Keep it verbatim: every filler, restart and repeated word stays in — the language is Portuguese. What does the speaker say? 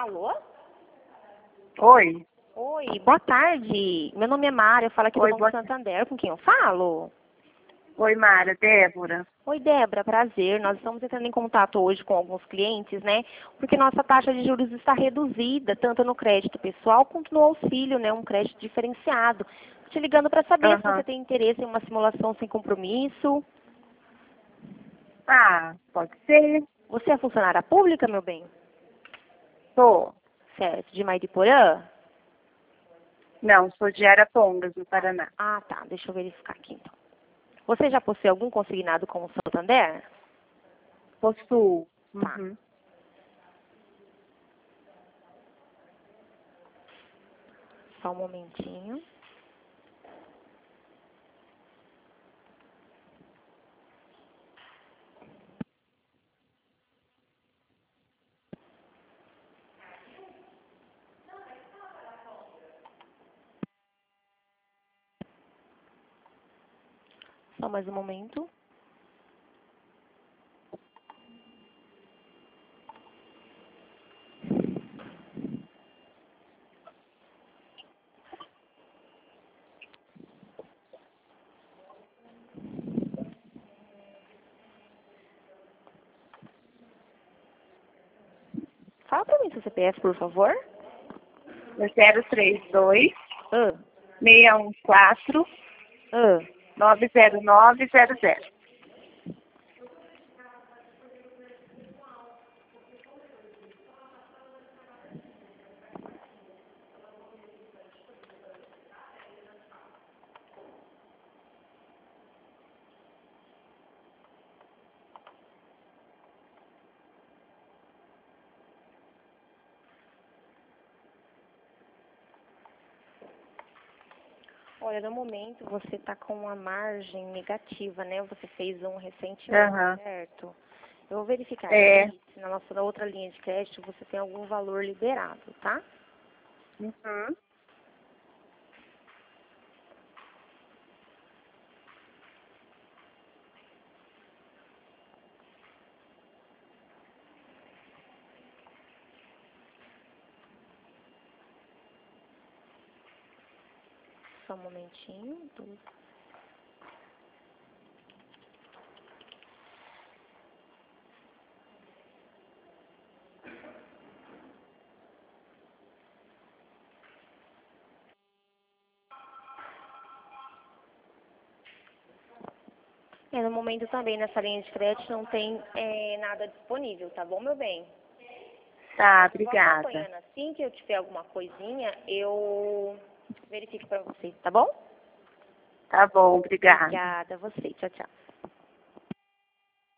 Alô? Oi. Oi, boa tarde. Meu nome é Mara, eu falo aqui do Oi, Banco boa... Santander. Com quem eu falo? Oi, Mara, Débora. Oi, Débora, prazer. Nós estamos entrando em contato hoje com alguns clientes, né? Porque nossa taxa de juros está reduzida, tanto no crédito pessoal quanto no auxílio, né? Um crédito diferenciado. Te ligando para saber se Aham. você tem interesse em uma simulação sem compromisso. Ah, pode ser. Você é funcionária pública, meu bem? Sou. Certo. De Mairiporã? Não, sou de Arapongas, no Paraná. Ah, tá. Deixa eu verificar aqui, então. Você já possui algum consignado com o Santander? Possuo. Tá. Uhum. Só um momentinho. Só mais um momento. Fala pra mim seu C P F, por favor. zero três dois, Ah, seis um quatro, ah. nove zero nove zero zero. Olha, no momento você está com uma margem negativa, né? Você fez um recentemente, Aham. certo? Eu vou verificar É. aqui se na nossa na outra linha de crédito você tem algum valor liberado, tá? Uhum. Só um momentinho. Tudo. É, no momento também nessa linha de crédito não tem é, nada disponível, tá bom, meu bem? Tá, Vou obrigada. acompanhando. Assim que eu tiver alguma coisinha, eu verifico pra você, tá bom? Tá bom, obrigada. Obrigada a você. Tchau, tchau.